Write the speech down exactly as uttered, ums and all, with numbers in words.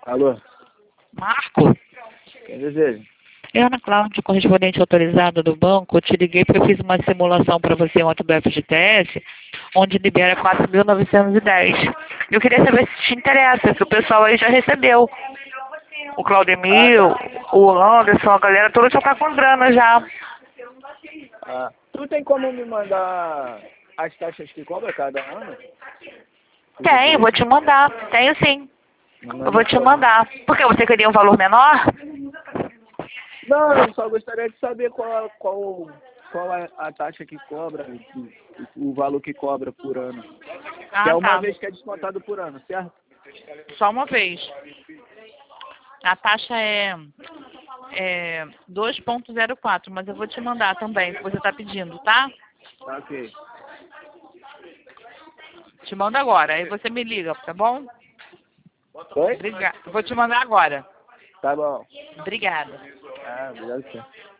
Alô? Marco? Quem deseja? Eu, Ana Cláudia, correspondente autorizada do banco, eu te liguei porque eu fiz uma simulação para você ontem do F G T S, onde libera quatro mil novecentos e dez. Eu queria saber se te interessa, que o pessoal aí já recebeu. O Ah, Claudemir, tá. o Anderson, a galera toda já tá com grana já. Ah, tu tem como me mandar as taxas que cobra cada ano? Tudo Tem, eu vou direitinho? te mandar. Tenho sim. Me Eu manda vou por te favor. mandar. Por que você queria um valor menor? Não, eu só gostaria de saber qual, qual, qual é a taxa que cobra, o, o valor que cobra por ano. Que Ah, é uma tá. vez que é descontado por ano, certo? Só uma vez. A taxa é, é dois ponto zero quatro, mas eu vou te mandar também, que você está pedindo, tá? Tá, ok. Te mando agora, aí você me liga, tá bom? Oi? Obrigada. Vou te mandar agora. Tá bom. Obrigada. Ah, obrigado, senhor.